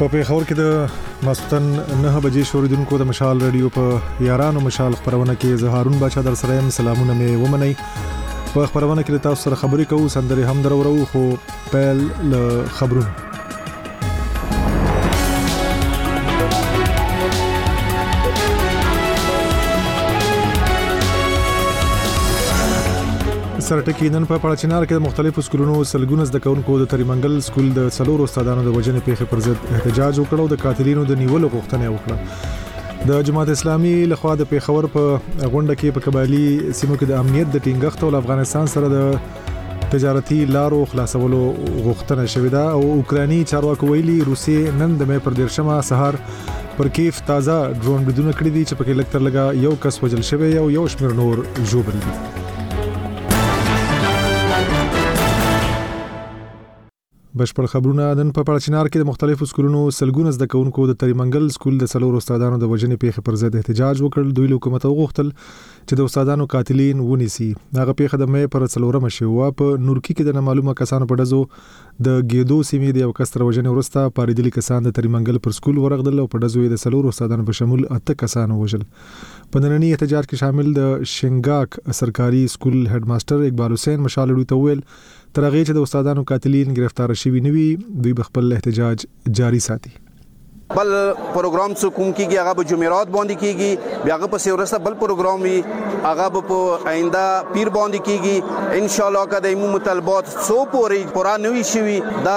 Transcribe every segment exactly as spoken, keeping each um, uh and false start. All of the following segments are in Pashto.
په پیښور کې د ماستن نه بجې شوریدونکو د مشال رادیو په یارانو مشال خبرونه کې زه هارون بچا در سره يم. سلامونه مې ومنئ. په خبرونه کې تاسو سره خبرې کوو، سندري هم درورو، خو پیل ل خبرونه. سرټکی نن په پړچنار کې د مختلفو سکولونو سلګونه زده کوونکو د تریمنګل سکول د څلورو استادانو د وجنې پیښې پر ضد احتجاج وکړ او د قاتلینو د نیولو غوښتنه وکړه. د جماعت اسلامي لخوا د پیښور په غونډه کې په قبایلی سیمو کې د امنیت د ټینګښت او افغانستان سره د تجارتي لارو خلاصولو غوښتنه شوې ده او اوکراني چارواکو ویلي روسیې نن د مې پر دیرشمه سهار پر کیف تازه ډرون بریدونه کړی دي چې پکې لکتر لګا یو کس وجل شوی او یو شمېر نور ژوبل دي. بشپړ خبرونه نن په پړچنار کې د مختلفو سکولونو سلګونه زده کوونکو د تریمنګل سکول د څلورو استادانو د وجنې پیښې پر ضد احتجاج وکړ. دوی له حکومت غوښتل چې د استادانو قاتلین ونیسي. هغه پیښه د مې پر څلورمه شوه په نورکی کې د نامعلومه کسانو په ډزو د ګیدو سیمې د یو کس تر وجنې ورسته پاریدلي کسان د تریمنګل پر سکول ورغدل او په ډزو د څلورو استادانو په شمول اته کسانو وژل. په نننی احتجاج کې شامل د شنګاک سرکاري سکول هډ ماستر اقبال حسین مشال دوی ته ویل تر هغه چې د استادانو قاتلین گرفتار شوي نوي دوی خپل احتجاج جاری ساتي. بل پروګرام څه کوم کیږي هغه به جمعرات باندې کیږي، بیا هغه په سیورسته بل پروګرام وي هغه به په آینده پیر باندې کیږي. ان شاء الله که د ایمو مطالبات سو پورې پورا نوي شي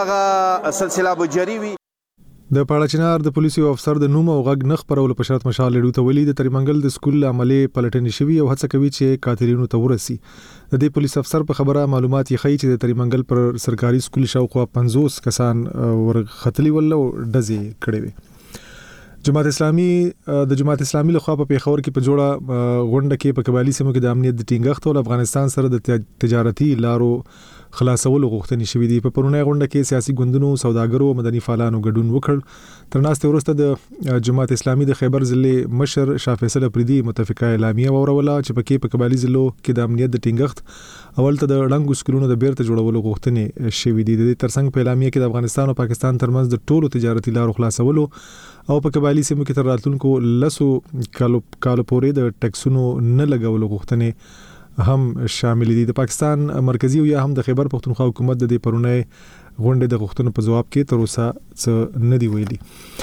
داغه سلسله به جاری وي. د پاړچنار د پولیسو افسر د نوم او غږ نخ پرول په شرط مشال لډو ته ویلي د تریمنګل د سکول عملي پلټنې شوی او هڅه کوي چې قاتلینو ته ورسي. د دې پولیس افسر په خبره معلومات یې خي چې د تریمنګل پر سرکاري سکول شاوخوا پنځوس کسان ورغتلی ول او ډزې کړې وي. جماعت اسلامي د جماعت اسلامي لخوا په پیښور کې په جوړه غونډه کې په قبایلی سیمو کې د امنیت د ټینګښت او افغانستان سره د تجارتي لارو خلاصولو غوښتنې شوې دي. په پرونی غونډه کې سیاسي ګوندونو، سوداګرو او مدني فعالانو ګډون وکړ. تر ناسته وروسته د جماعت اسلامي د خیبر ضلع مشر شاه فیصل افریدي متفقه اعلامیه وروله چې پکې په قبایلی ضلعو کې د امنیت د ټینګښت اول ته د ړنګو سکولونو د بیرته جوړولو غوښتنې شوې دي. د دې ترڅنګ په اعلامیه کې د افغانستان او پاکستان ترمنځ د ټولو تجارتي لارو خلاصولو او په قبایلی سیمو کې تر راتلونکو لسو کالو کالو پورې د ټیکسونو نه لګولو غوښتنې هم شامل دي. د پاکستان مرکزی او یا هم د خیبر پختونخوا حکومت د دې پرونی غونډې د غوښتنو په جواب کې تر اوسه څه نه دی ویلي.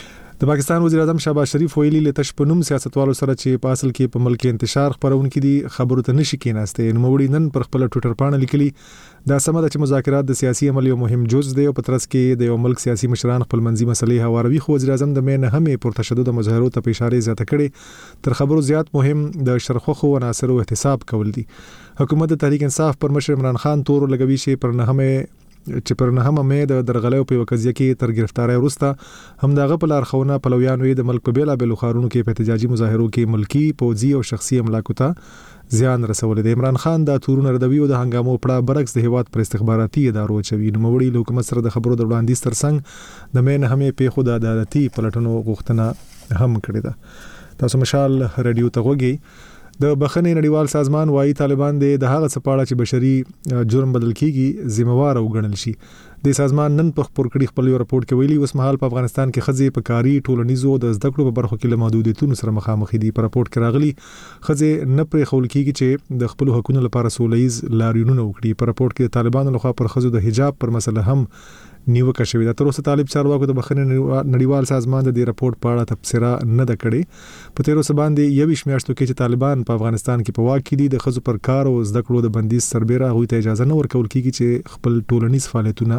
د پاکستان وزیر اعظم شهباز شریف ویلي لته شپنوم سیاستوالو سره چې په اصل کې په ملک انتشار خبرونه دي خبرو ته نشي کېناسته. نو وړي نن پر خپل ټوئیټر باندې لیکلي دا سمه ده چې مذاکرات د سیاسي عمل یو مهم جز دی او په ترڅ کې د یو ملک سیاسي مشران خپل منځي مسلې هواروي. خو وزیر اعظم د مې نه هم پر تشدد مظاهرو ته اشاره زیاته کړي تر خبرو زیات مهم د شرخوخو عناصرو احتساب کول دي. حکومت د تحریک انصاف پر مشر عمران خان تور لګوي شي پر نه هم چې پر نه هم مې د درغلې په وکړه کې تر گرفتاری وروسته هم دغه په لار خونه پلویانو د ملک په بیلا بیل خارونو کې په احتجاجي مظاهرو کې ملکی، پوځي او شخصي املاکو ته زیان رسول دي. عمران خان د تورونه ردوي او د هنګامو پړه برعکس د هیواد پر استخباراتي ادارو چوي. نو وړي له حکومت سره د خبرو د وړاندیز ترڅنګ د مې نه هم په خود عدالتي پلټنو غوښتنه هم کړې ده. تاسو مشال رادیو ته وګورئ. د بخښنې نړیوال سازمان وايي طالبان د هغه څپاړه چې بشري جرم بدل کیږي ذمہوار او ګڼل شي. د سازمان نن په خبر کړي خپل رپورت کې ویلي اوس مهال په افغانستان کې خزي په کاری ټولنیزو د زده کړو په برخو کې له محدودیتونو سره مخامخ دي. په رپورت کې راغلي خزي نه پرې خول کیږي چې د خپل حقوقو لپاره سولهیز لاریونونه وکړي. په رپورت کې طالبانو لخوا پر خزو د حجاب پر مسله هم نیوکه شوې ده. تر اوسه طالب چارواکو د بخښنې نړیوال سازمان د دې رپورت په اړه تبصره نه ده کړې. په تیر اوسه باندې یویش میاشتو کې چې طالبان په افغانستان کې په واک کې دي د خزو پر کار او زده کړو د بندیز سربېره هغوی ته اجازه نه ورکول کیږي چې خپل ټولنیز فعالیتونه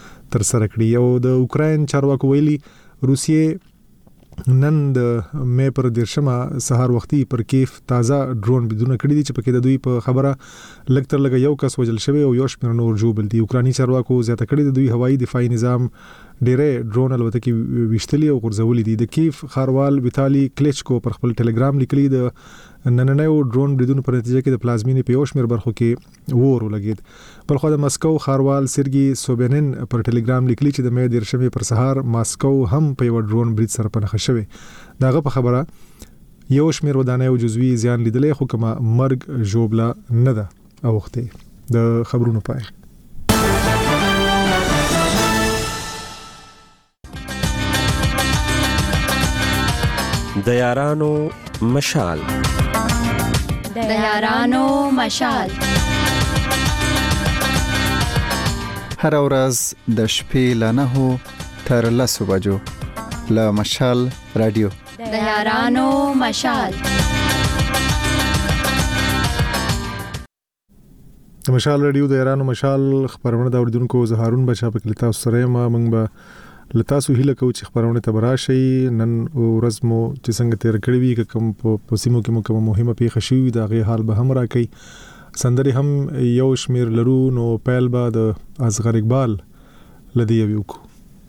تر سره کړي. او د اوکراین چارواکو ویلي روسیې نن د مې پر دیرشمه سهار وختي پر کیف تازه ډرون بریدونه کړي دي چې پکې د دوی په خبره لکتر لګ یو کس وجل شوی او یو شمېر نور ژوبل دي. اوکراني چارواکو زیاته کړي د دوی هوایي دفاعي نظام ډېرې ډرون الوتکې ویشتلي او غورځولي دي. د کیف خاروال ویتالي کلیچکو پر خپل ټلګرام لیکلي د نننیو ډرون بریدونو په نتیجه کې د پلازمینې په یو شمېر برخو کې اور ولګېد. بلخو د مسکو خاروال سرګي سوبینن پر ټلګرام لیکلي چې د مې دیرشمې پر سهار ماسکو هم په یو ډرون برید سره په نښه شوی. داغه په خبره یو شمېر ودانۍ او جزوي زیان لیدلې خو کومه مرګ ژوبله نه ده اوخته. د خبرونو پای د یارانو مشال د یارانو مشال هر ورځ د شپې له نهو تر لسو بجو له مشال رادیو د یارانو مشال د مشال رادیو د یارانو مشال خبرونه د اوریدونکو زهارون بچا په کلیتا سره ما موږ به لتاسو هیله کوو چې خبرونه ته براشي. نن ورځ مو چې څنګه تیر کړی وي کوم په سیمو کې مو کوم مهمه پیښه شوې دا غي حال به هم راکې سندري هم یو شمیر لرو نو پیل به د اصغر اقبال لدی یو کو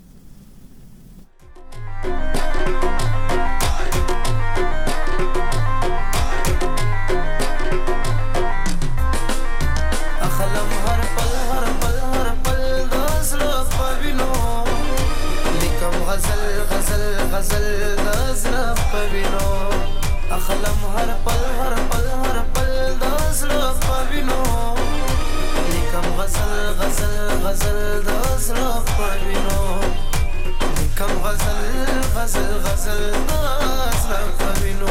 غزل دزنا پوینو اخلم هر پل هر پل هر پل دزنا پوینو لیکم غزل غزل غزل دزنا پوینو لیکم غزل غزل غزل دزنا پوینو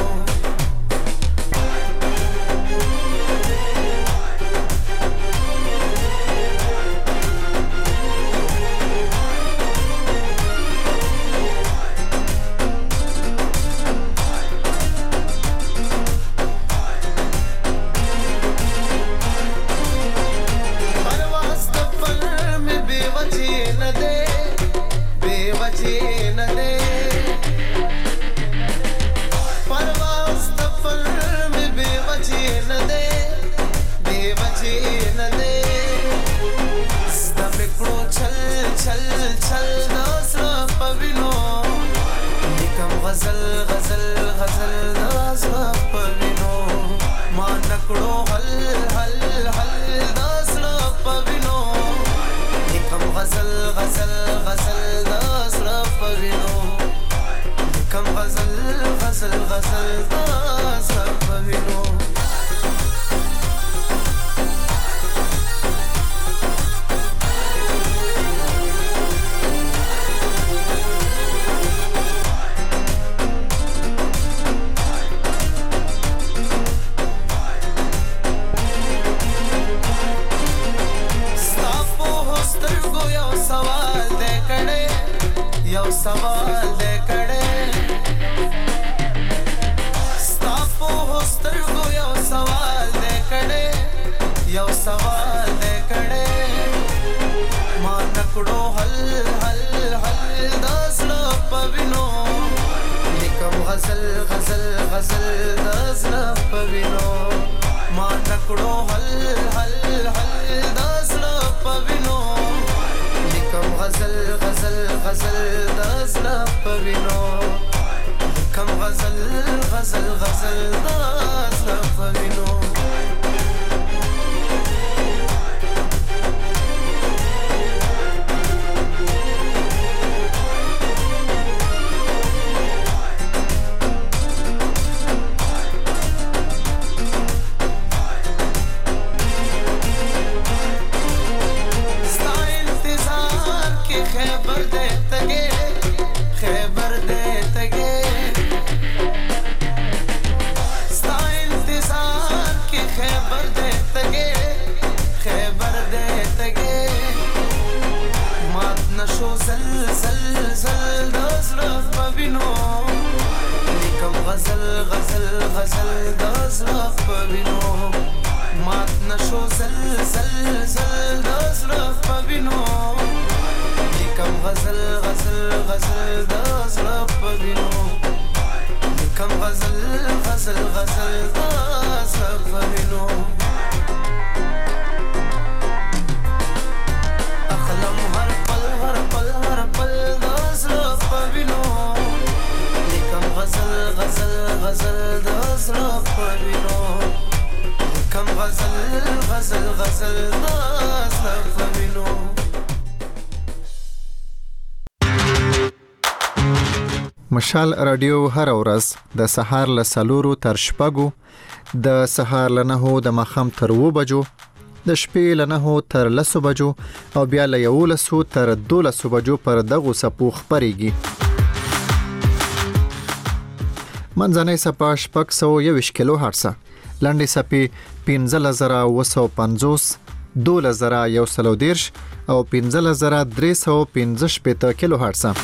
مشال رادیو هر ورځ د سهار له سلورو تر شپږو د سهار له نهو د ماښام تر اوو بجو د شپې له نهو تر لسو بجو او بیا له یولسو تر دولسو بجو پر دغو څپو خپرېږي. منځنۍ صفه شپږ سوه یوویشت کیلو هرتز، لنډې صفې پنځلس زره اوه سوه پنځوس، دولس زره یو سل او دېرش او پنځلس زره درې سوه پنځه شپېته کیلو هرتز.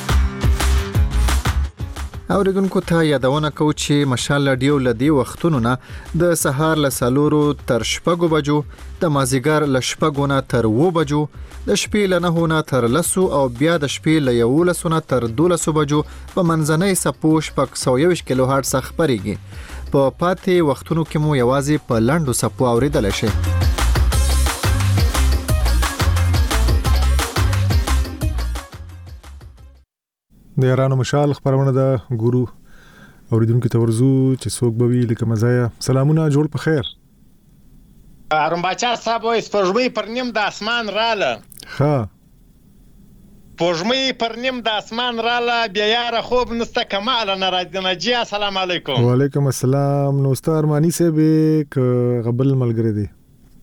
اوریدونکو ته یادونه کوو چې مشال رادیو لدی وختونو نه د سهار له څلورو تر شپږو بجو، د مازیګر له شپږو نه تر اووه بجو، د شپې له نهو نه تر لسو او بیا د شپې له یولسو نه تر دولسو بجو په منځنۍ صفو شپږ سوه یوویشت کیلو هرتز خپرېږي. په پاتې وختونو کې مو یوازې په لنډو صفو اوریدلی شئ. د یارانو مشال خبرونه د ګورو اوریدونکو ته ورزو چې څوک به وی لکه مزایا. سلامونه، جوړ په خیر. ارم بچا صاحب وای سپوږمۍ پر نیم د اسمان رااله. ها سپوږمۍ پر نیم د اسمان رااله، بیا یاره خوب نسته کمال نه راځي. نجی السلام علیکم. وعلیکم السلام. نو ستار مانی صاحب ک غبل ملګری دی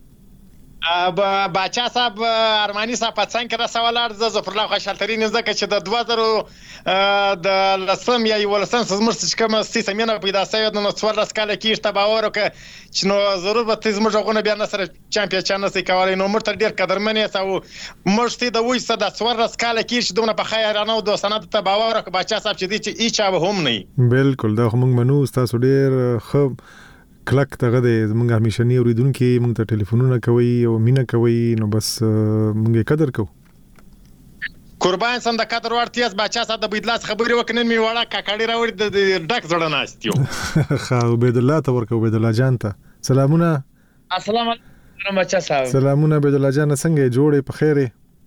باچا صاحب ارمانی صاحب په څنګه را سوالار ز ظفر الله خوشالترین زکه چې د دوه زره د لسم یا ولسم زموږ چې کوم ستې سمینه پیدا شوی د نو څوارلس کاله کې ته باور وکړه چې نو ضرورت زموږ غونه بیا نصر چمپیون چانس کوي. نو موږ تر ډیر قدرمنې او موږ ستې د وې صد څوارلس کاله کې چې دونه په خیر نه د سند ته باور وکړه باچا صاحب چې دې چې هیڅ هم نه. بالکل دا موږ منو تاسو ډیر خب کلک دغه د موږ همیشنی اوریدونکو موږ ته ټلیفونونه کوي او مینا کوي، نو بس موږ قدر کوو. قربان سم د قدر ورتیاس باچا صاحب د بيدلاس خبري وکنن می وړه کاکړی راوړي د ډک زړه ناستیو. خا عبد الله ته ورکو عبد الله جان ته سلامونه. السلام علیکم باچا صاحب. سلامونه عبد الله جان، څنګه جوړې په خیره؟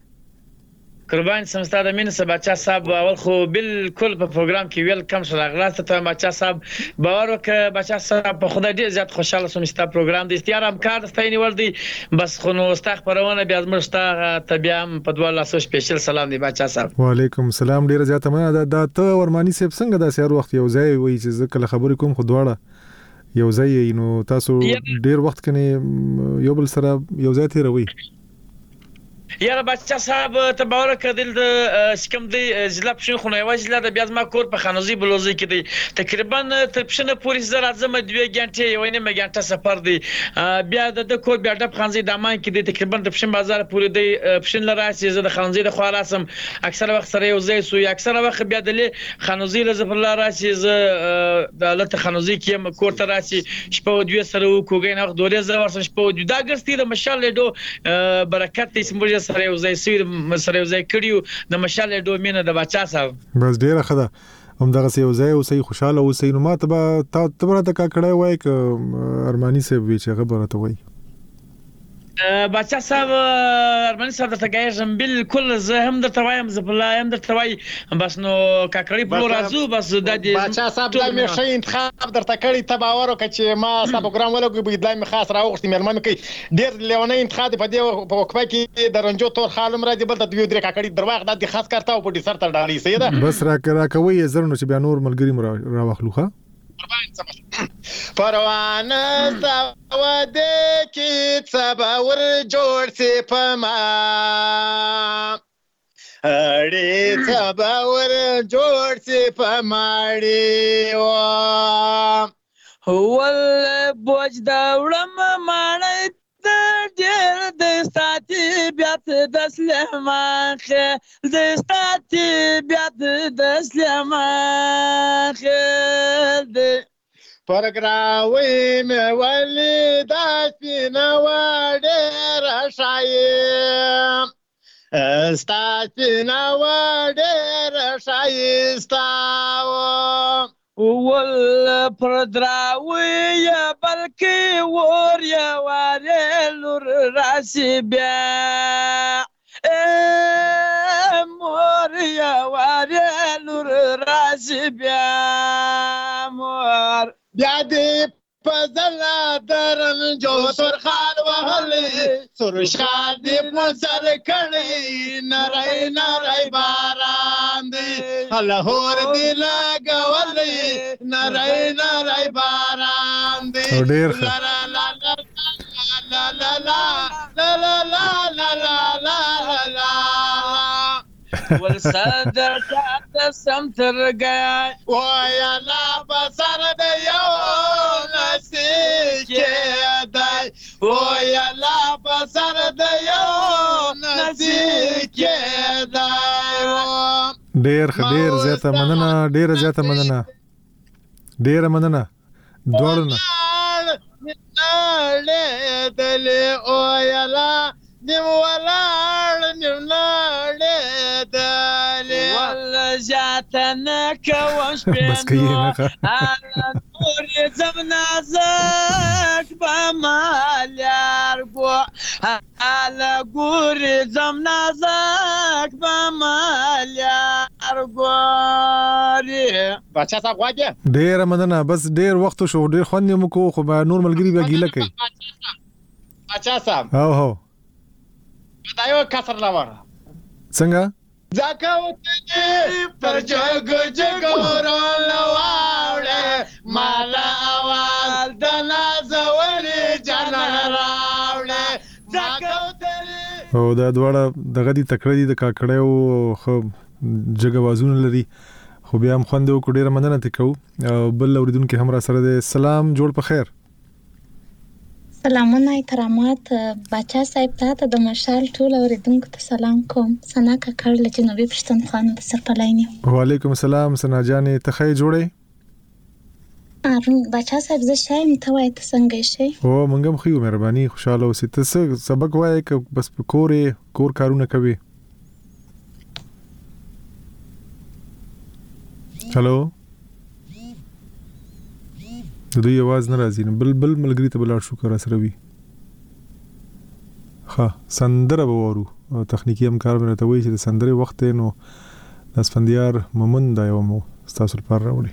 قربان سم ستاسو د مين سره باچا صاحب. اول خو بالکل په پروګرام کې ویل کم شو راغلاست ته باچا صاحب. باور وکړه باچا صاحب په خدای ډیر زیات خوشاله سوم چې تاسو پروګرام د استیار امکان ستاینی ول دي بس خو نو ستاسو خبرونه بیا زموږ ته طبيعم په دوه لاسو سپیشل سلام دی باچا صاحب. وعلیکم السلام. ډیر زیات مننه. دا ته ورمانی صاحب څنګه د سیار وخت یو ځای وای چې کله خبرې کوم خو دواړه یو ځای نو تاسو ډیر وخت کني یو بل سره یو ځای تیروي. یاره باچا صاحب ته باور کړل د شکم دی ضلع پښین خو نه یو ضلع د بیا ما کور په خانوزي بلوزي کې دی تقریبا تر پښنه پولیس زرا زم دوه غنټه یو نه مګنټه سفر دی بیا د کور بیا د خانزي د امان کې دی تقریبا د پښین بازار پورې دی پښین لراسي زه د خانزي د خلاصم اکثر وخت سره یو ځای سو اکثر وخت بیا د خانوزي له زفر الله راسي زه د لته خانوزي کې کور ته راسي شپه دوه سره کوګین وخت دوه زره ورسره شپه دا ګرستي د مشال له دو برکت دې سمبول سره یو ځای سوي سره یو ځای کړیو د مشال ډومینه د باچا صاحب. بس ډیره خدا هم دغه یو ځای او سې خوشاله او سې نو ما ته تا تبره د کا کړه وای ک ارمانی صاحب وی چې خبره ته وای باچا صاحب. ارمانی صاحب درته ګایږم بالکل زه هم درته وایم زه بل هم درته وای بس نو کاکړی په راځو بس د دې باچا صاحب د مې شي انتخاب درته کړی ته باور وکړه چې ما ستا پروګرام ولګو به دای مې خاص راوغشتي مېرمن کوي ډیر لیونه انتخاب په دې په وقفه کې د رنجو تور خالم راځي بل د دوی درې کاکړی درواغ د خاص کارته او په دې سر تر ډالي سیده بس را کرا کوي زرنو چې بیا نور ملګری را واخلوخه پروانه ساوده کې صبر جوړ سي پما اړې صبر جوړ سي پماړي وا ول بوج دا وړم ماړه ډېر د ستاتي بیا د سلمان خې د ستاتي بیا د سلمان خې د پرګراوي مې ولې دا سپینه وړه راشایم ستا سپینه وړه راشایستا ول پر دراوی بلکې ور یا واره لور راشي بیا مور یا واره لور راشي بیا مور بیا دې پزلا درن جو سر خال وهلې سر شاد دې پسر کړي نړۍ نړۍ باران دې الله دې لګولې نړۍ نړۍ باران دې ډېر لا لا لا لا لا لا لا لا لا لا لا ول صدر ته سم ترګای وایا لا بسر د یو نصیب کېدای وایا لا بسر د یو نصیب کېدای ډیر ډیر زیاته مننه ډیر زیاته مننه ډیر مننه دوړو نه له دلې وایا لا نیم ولاړ نیم لاړې دلې ول جاتنه کوم بس کوي نه ښه نور زم نازک بمالار گو حالا گور زم نازک بمالار گوری بچا صاحب واګه ډیر مننه بس ډیر وخت شو ډیر خوند مو کو خو نور ملګری بیا ګیله کوي بچا صاحب او هو دا یو کسر لا وره څنګه ځکه وته پر جګ جګ ورلواړې مالا اول د نازولې جان راوړې ځکه وته او دا دواړه دغه دي تکړه دي د کاکړیو خو جګوازونه لري خو بیا هم خوند وکړو ډیره مننه تکو بل اوریدونکو هم را سره د سلام جوړ په خیر سلامونه احترامات بچا صاحب ته د مشال ټول اوریدونکو ته سلام کوم سنا کاکړ له جنوبي پښتونخوا د سرپلاینې وعلیکم السلام سنا جانې ته خې جوړې ارون بچا صاحب زه شایم ته وای ته څنګه شي او مونږ هم خو مهرباني خوشاله اوسې ته سبق وای ک بس په کورې کور کارونه کوي هالو د دوی आवाज نه راځي بل بل ملګری ته بلار شو کرا سره وی ها سندره وورو تخنیکی همکار مې ته وی چې سندره وخت نو اسفندیار مومن دا یو مو تاسو پر راوړي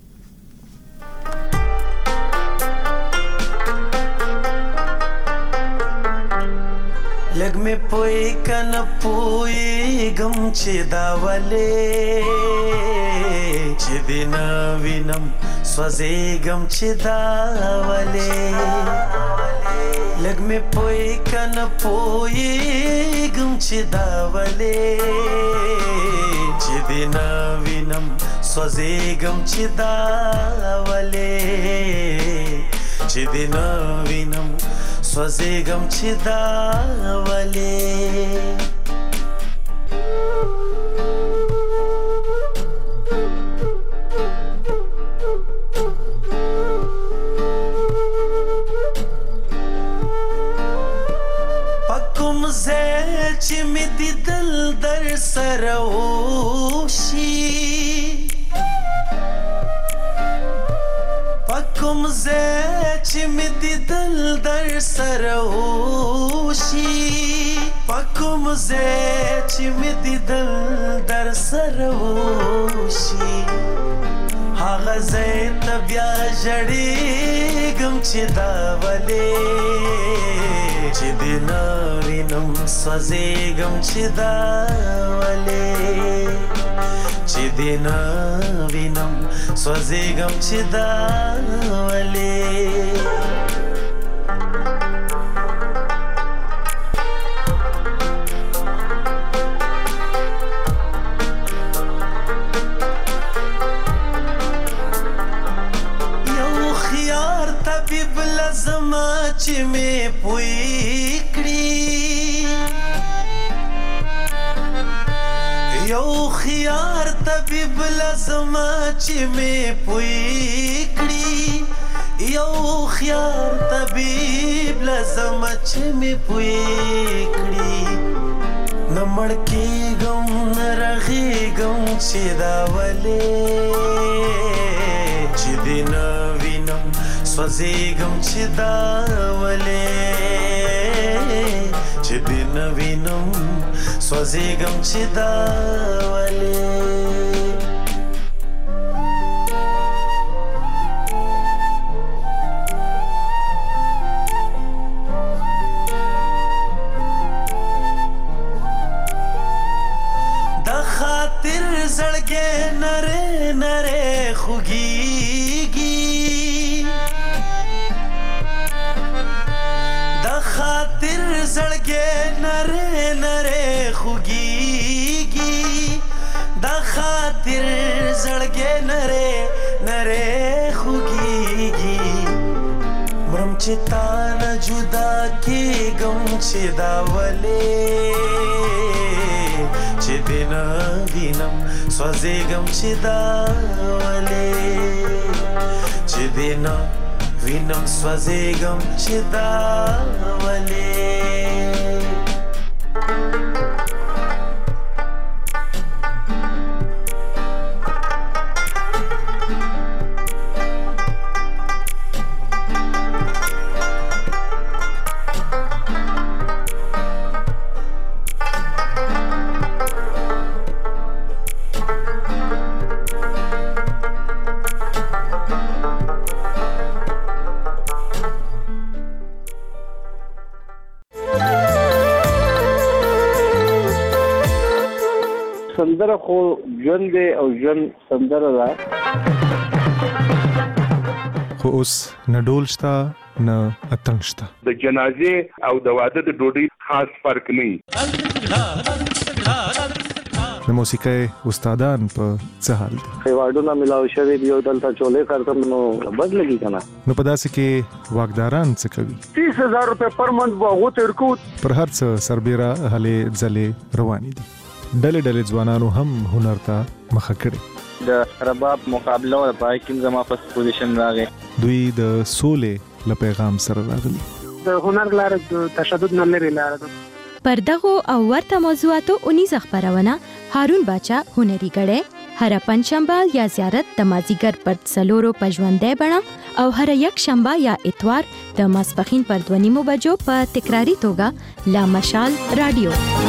لګ مې پوي کنه پوي غم چې دا ولې چې دینا وینم سوځي غم چې دا ولې لګ مې پوي کنه پوي غم چې دا ولې چې دینا وینم سوځي غم چې دا ولې چې دینا وینم سوځېږم چې دا ولې په کوم ځای چې مې دیدل در سره وشي کوم زه چې مې دیدل در سره وشي پکوم زه چې مې دیدل در سره وشي هغه زه ته بیا ژړېږم چې دا ولې چې دې نه وینم سوځېږم چې دا ولې چې دې نه وینم سوځېږم چې دا ولې یو خیار طبیب لازمه چې مې پوی کړي یو خیار طبیب لازمه چې مې پوی کړي یو خیار طبیب لازمه چې مې پوی کړي نه مړ کېږم نه رغېږم چې دا ولې چې دې نه وینم سوځېږم چې دا ولې چې دې نه وینم سوځېږم چې دا ولې د خاطر زړګې نرې نرې خوږېږي د خاطر زړګې نرې نرې خوږېږي دا خاطر زړګې نره نره خوږیږي مرم چې تا نه جدا کېږم چې دا ولې چې دې نه وینم سوځېږم چې دا ولې چې دې نه وینم سوځېږم چې دا ولې سندره خو ژوند دی او ژوند سندره ده خو اوس نه ډول شته نه اتڼ شته د جنازې او د واده د ډوډۍ خاص فرق نه د موسیقۍ استادان په څه حال دي ایوارډونه ملاو شوي دي او دلته چولې کارتم نو بد لګي کنه نو په داسې کې واکداران څه کوي تیس هزار روپے پر منت وغو ترکو پر هر څه سربېره هلې ځلې روانې دي ډلې ډلې ځوانانو هم هنر ته مخه کړي د رباب مقابله او پای کې زما په پوزیشن راغی دوی د سولې له پیغام سره راغلي د هنر لاره د تشدد نه لري لاره ده پر دغه او ورته موضوعاتو اونیزه خبرونه هارون باچا هنري غړې هر پنځشنبه یا زیارت د مازیګر پر څلورو پژوندې بڼه او هر یک شنبه یا اتوار د ماسپخین پر دونیمو بجو په تکراری توګه لا مشال رادیو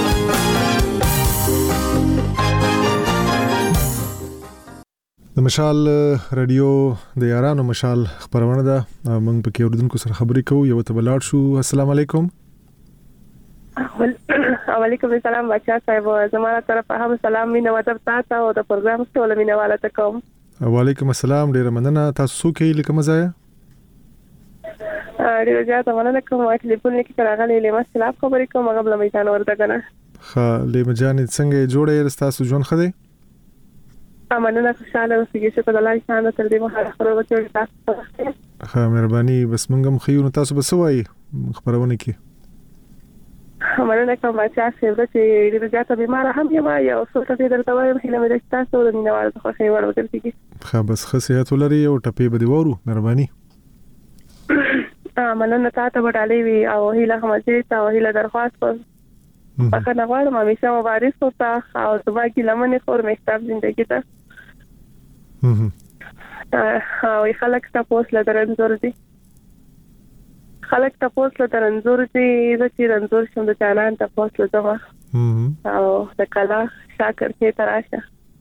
د مشال رادیو د یارانو مشال خبرونه ده موږ په کې اوردونکو سره خبرې کوو یو ته بلاړ شو السلام علیکم وعلیکم السلام بچا صاحب زموږ طرف هم سلام مینه وته تاسو او د پروګرام ټول مینه والا ته کوم وعلیکم السلام ډیر مننه تاسو کې لکه مزایا ډیر زیاته مننه کوم چې ټلیفون کې راغلی له مسله خبرې کوم هغه بل میدان ورته کنه ها له مجانې څنګه جوړې رستاسو ژوند خده امنه خوشاله اوسئ چې په الله شان تر دې مخه خبرو وکړئ تاسو ها مهرباني بس موږ هم خيو نو تاسو بس وایي خبرونه کې امنه کوم چې څه چې دې زیاته بیمار هم یم یا اوس څه دې درته وایم چې لمه تاسو د مینوال څخه خیر ورکړئ کی ها بس خصيات ولري او ټپي به دی ورو مهرباني امنه تاسو وډالې وی او هیله هم چې تاسو هیله درخواست کوم اخر نغواړم همیشه مبارز ہوتا او صبح کی لمنه خور مختاب زندگی ته او خلک تاسو له درنځور دي خلک تاسو له درنځور دي چې رنځور شوم د چانان تاسو له زما او د کلا شاکر کې تراشه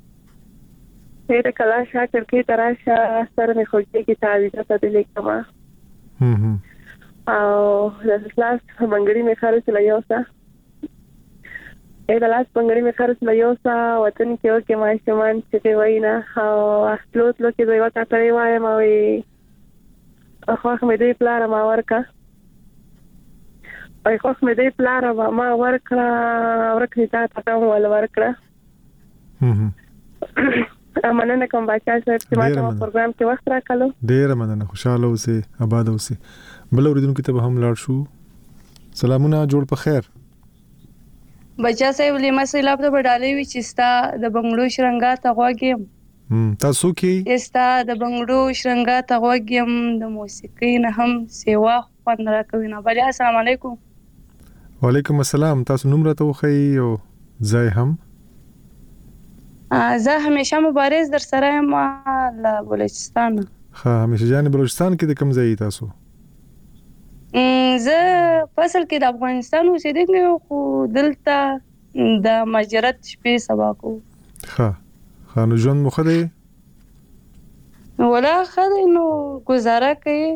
د کلا شاکر کې تراشه سره مې خوږه کې تعریف ته لیکما او د لاس منګړي مې خارج لایوسا اې د لاس منګړي مې خارج لایوسا وطن کې او کې ماشومان چې وینا او اصلوت لو کې دوی وتا پرې وایم او اخو مې دې پلار ما ورکا او خو مې دې پلار ما ورکړه ورکړه تا ته ول ورکړه مننه کوم بچا صاحب چې ما ته پروګرام کې وخت راکړو ډیر مننه خوشاله اوسې آباد اوسې بل اوریدونکو ته هم لاړ شو سلامونه جوړ په خیر بچا صاحب له مسله په ډالې وی چې ستا د بنگړو شرنګا ته غوږم تاسو کې ستا د بنگړو شرنګا ته غوږم د موسیقۍ نه هم سیوا خوند راکوي نه بل السلام علیکم وعلیکم السلام تاسو نوم راته وخی او ځای هم زه همیشه مبارز در سره ما له بلوچستان ها همیشه جان بلوچستان کې د کوم ځای تاسو زه فصل کې د افغانستان اوسېدم خو دلته د مجرد شپې سبا کو ها خانو جون مخده ولا خدای نو گزاره کوي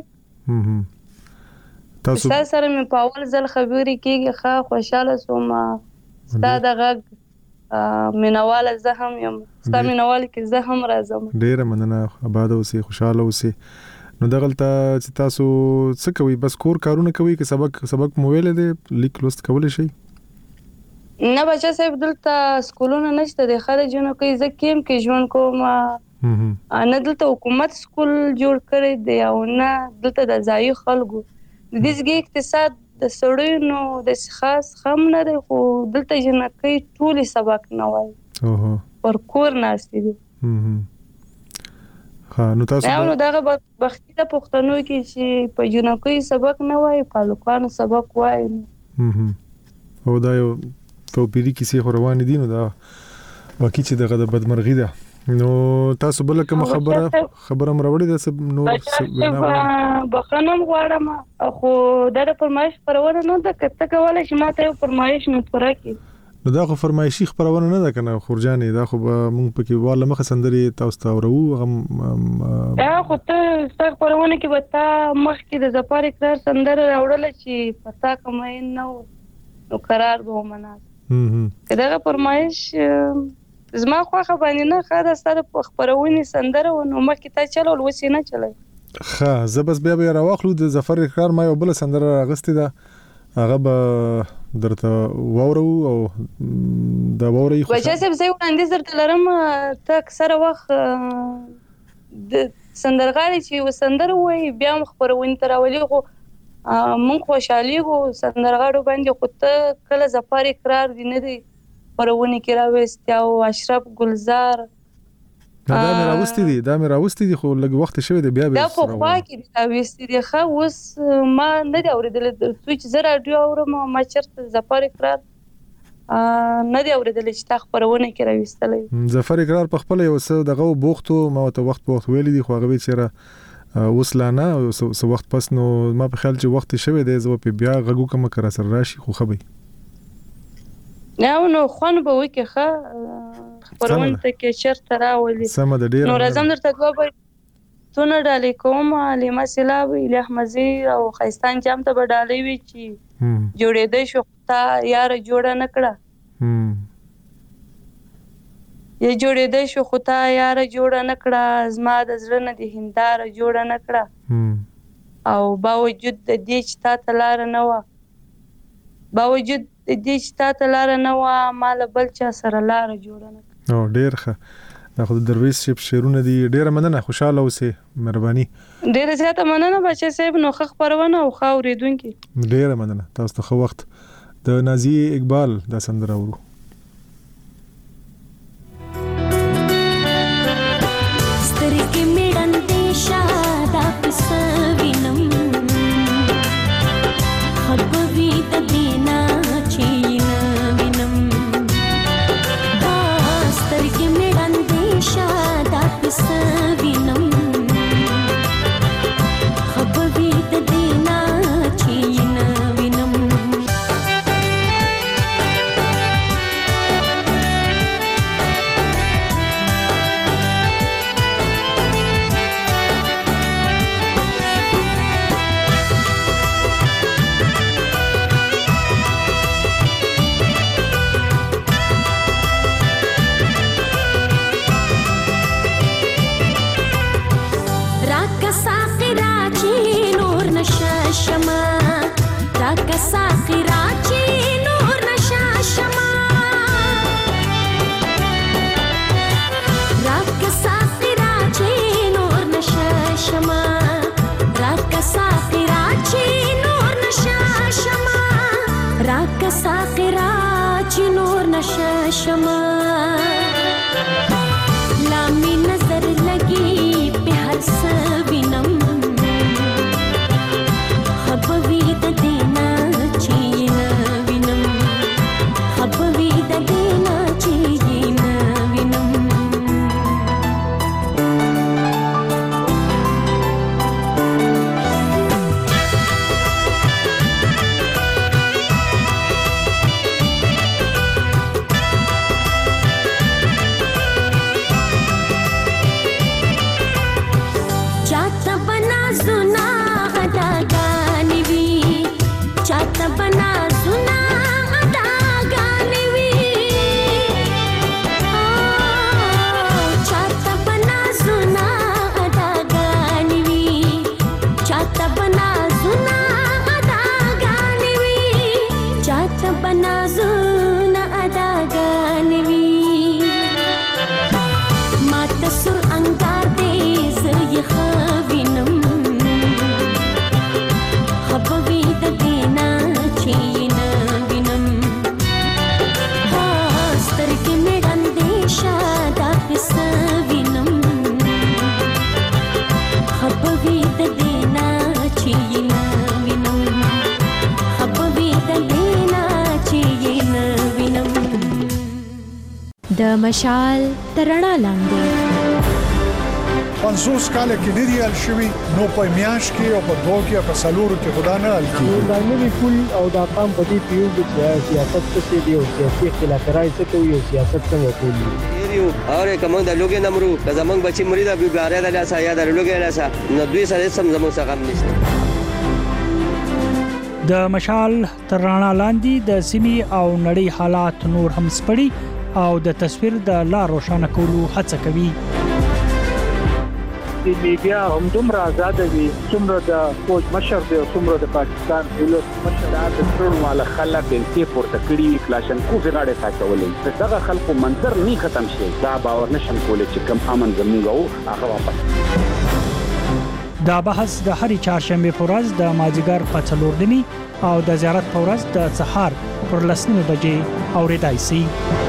تاسو سره مې په اول ځل خبرې کېږي ښه خوشاله سوم ستا دغه مینواله زه هم یم ستا مینواله کې زه هم راځم ډیره مننه آباد اوسې خوشاله اوسې نو دغلته چې تاسو څه کوي بس کور کارونه کوي که سبق سبق موبایل دی لیک لوست کولای شي نه بچا صاحب دلته سکولونه نشته د خارجونو کې زه کیم کې ژوند کوم نه دلته حکومت سکول جوړ کړی دی او نه دلته د ځایي خلکو د دې اقتصاد د سړیو نو د خاص خم نه دی خو دلته جنکۍ ټولې سبق نه وایي پر کور ناستې دي نو تاسو نو دغه بختي د پښتنو کې چې په جنکۍ سبق نه وایي په هلکانو سبق وایي او دا یو توپیری کیسې خو روانې دي نو دا واقعي چې دغه د بدمرغي ده نو تاسو بل کوم خبره خبره مروړې ده سب نور بخنم غواړم خو دا د فرمایش پرونه نه ده کته کولای چې ماته یو فرمایش مې پوره کړي نو دا خو فرمایشي خبرونه نه ده کنه خورجانې دا خو مونږ پکې واله مخه سندري تاسو ته ورو غم دا خو ته ستاسو پرونه کې وتا مخ کې د زپار اقرار سندره راوړل چې پتا کومه نه نو قرار به ومنات کداغه فرمایش زما خوخه باندې نه خاطر ستاره خبرونه سندره و نو مکه ته چلول وسی نه چلای ښه زه بس بیا به راوخلو د ظفر اقرار ما یو بل سندره راغستې ده هغه به درته وورو او دا ووري خو چې سب زه وړاندې درته لرم ته اکثره وخت د سندرغاړي چې وسندر وای بیا خبرونه تراولي خو مونږ خوشحالي غو سندرغاړو باندې خو ته کله ظفر اقرار دی نه دی پرونه کې راوست او اشرف گلزار دا مې راوستي دي دا مې راوستي دي خو لږ وخت شوی دی بیا بیا دا په خوا کې راوستي دي خو اوس ما نه دی اوریدل سوچ زه راډیو اورم ما چرته ظفر اقرار نه دی اوریدل چې تا خبرونه کې راوستلې ظفر اقرار په خپل یو څه دغه بوختو ما ته وخت په وخت ویل دي خو هغه چیرې وسلانه او سو وخت پس نو ما په خیال چې وخت شوی دی زه په بیا غږو کوم کرا سر راشي خو خبي نه نو خون به وکه ښه خبرونه ته کې شرط راولي سم د ډیر نو راځم درته دوه به تونه ډالې کوم علي مسلا وی احمدزي او خیستان جام ته ډالې وی چې جوړېدې شو تا یار جوړ نه کړه یا جوړېدې شو خو تا یار جوړ نه کړه زما د زړه نه دی هنداره جوړ نه کړه او باوجود د دې چې تا تلار نه و باوجود د دې چې تا تلار نه و مال بل چا سره لار جوړ نه او ډیر ښه دا خو د درویش شپ شعرونه دي ډیره مننه خوشاله اوسې مهرباني ډیره زیاته مننه بچي صاحب نو خخ پرونه او خاورېدونکي ډیره مننه تاسو ته خو وخت د نازیه اقبال د سندره ورو سترګې میړندې شاده پسوینم خبوي د دینا چینا وینم سترګې میړندې شاده پسوینم خبوي د دینا چینا وینم شما راکا ساقی راچی نور نشا شما راکا ساقی راچی نور نشا شما راکا ساقی راچی نور نشا شما راکا ساقی راچی نور نشا شما لامی نظر لگی پہ ہر سوینم خبوي د دینا چینا وینم خبوي د دینا چینا وینم چاته بنا زنا غدا چاته بنا زنا ادا غاني وي چاته بنا زنا ادا غاني وي چاته بنا زنا ادا غاني وي چاته بنا زنا د مشال تر رڼا لاندې. پنځوس کال کې لري ال شوی نو په میاش کې او په دوه کې په سالورو کې خدا نه ال کې دا نوی پول او دا قام په دې پیو چې سیاست څه دی او سیاسي خلافکارای څه کوي او سیاست څنګه کوي یو اور کوم د لوګي نمرو د زمنګ بچی مریدا بیګاره د لاسه یا د لوګي لاسه نو دوی سره سم زمو څخه غم نشته. د مشال تر رڼا لاندې د سیمې او نړۍ حالات نور هم سپړي او د تصویر د لا روښانه کولو هڅه کوي. د میډیا هم دومره آزاد دي څومره د فوج مشر دی او څومره د پاکستان دولت مشر د ټول مال خلک بنتي پورته کړی کلاشن کو غاړه ساتولې دغه خلکو منظر نه ختم شي دا باور نشم کولای چې کم امن زموږ او هغه واپس. دا بحث د هرې چهارشنبه په ورځ د مازیګر په څلور نیمې او د زیارت په ورځ د سهار پر لس نیمې بجې اورېدای شي.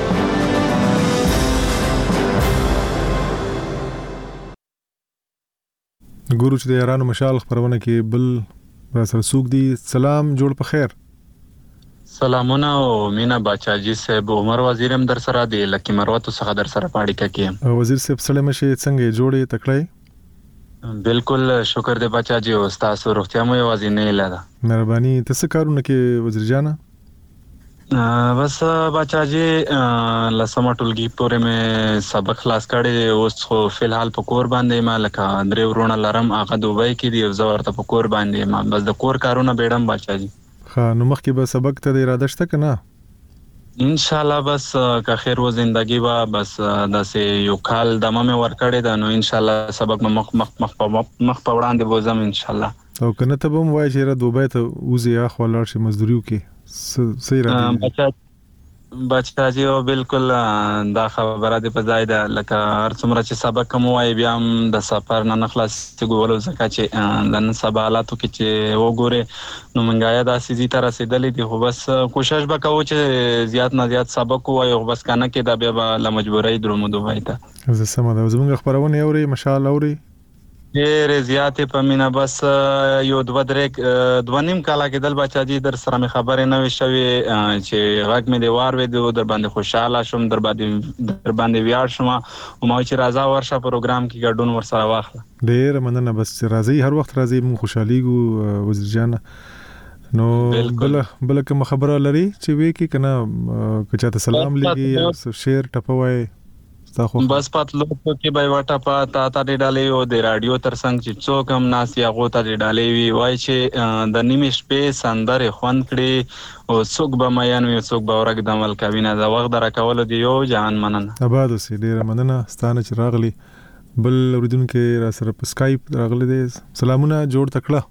ګورو چې د یارانو مشال خبرونه کې بل را سره سوق دي. سلام جوړ په خیر. سلامونه او مینا بچاجي صاحب عمر وزیرم در سره دی لکه مروت څخه در سره پاړی کې وزیر صاحب سلام شه څنګه جوړې تکړه. بالکل شکر دې بچاجي او تاسو روغتیا مو یوازې نه لاله. مهرباني تاسو کارونه کې وزیر جانا بس بچاجي لسمه ټولګي پورې مې سبق خلاص کړی اوس خو فلحال په کور باندې ما لکه درې ورونه لرم هغه دوبۍ کې دی او زه ورته په کور باندې ما بس د کور کارونه بیړم بچاجي. ها نو مخکې به سبق ته اراده شته کنه ان شاء الله بس که خیر و زندگی با بس داسې یو کال دمه مې ور کړی دا نو ان شاء الله سبق مخ مخ مخ مخ په وړاندې بوزم ان شاء الله. او کنه ته به وای چې را دوبۍ ته وزي اخو لار شي مزدوریو کې صحیح راځي بچا بچاجي او بالکل دا خبره دې په ځای ده لکه هر څومره چې سبق کوم وای بیا هم د سفر نه نخلاص ګولو ځکه چې د نن سبا حالاتو کې چې وګوره نو منګایا د سيزي تر رسیدلې دي خو بس کوشش وکاو چې زیات نه زیات سبق وای او بس کنه کې دا بیا له مجبورۍ درومو دوی ته زه سم ده زموږ خبرونه اوري مشال اوري ډېر زیاتې په مینا بس یو دوه درې دوه نیم کاله کې دل بچاجي در سره مې خبرې نه وي شوې چې غږ مې دی وار وې در باندې خوشاله شوم در باندې در باندې ویاړ شوم او ما چې راځه ورشه پروګرام کې ګډون ور سره واخله. ډېر مننه بس راځي هر وخت راځي مون خوشاليګو وزیر جان. نو بل بل کوم خبره لري چې وې کې کنه کچا ته سلام لګي یا شیر ټپوي بس پاتلو کې به وټه پاته تا دې ډالې او د رادیو ترڅنګ چې څوک هم ناس یا غو ته دې ډالې وی وای چې د نیمې شپې سندره خوند کړي او څوک به مېن وي څوک به ورګ د عمل کوي نه دا وخت راکول دی یو جهان مننه. آباد اوسې ډېر مننه ستانه چې راغلي. بل اوریدونکو را سره په سکایپ راغلي دي. سلامونه جوړ تکړه.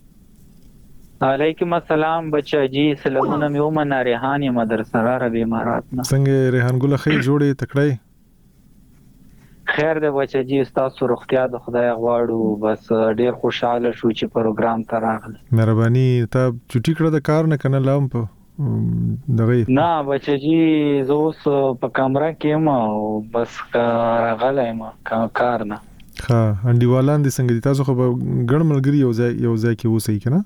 علیکم السلام بچاجي سلامونه مې ومنه ریحان مدرسه را بیمارات نه څنګه ریحان ګل خیر جوړې تکړه خیر د بچاجي تاسو روغتیا د خدای غواړو بس ډیر خوشاله شو چې پروګرام ته راغله. مهرباني ته چټی کړه د کار نه کنه لام په دغه نه بچاجي زه اوس په کمره کې ما بس راغله ما کار نه. ها انډیوالان دي څنګه دي تاسو خو ګڼ ملګری یو ځای یو ځای کې اوسئ کنه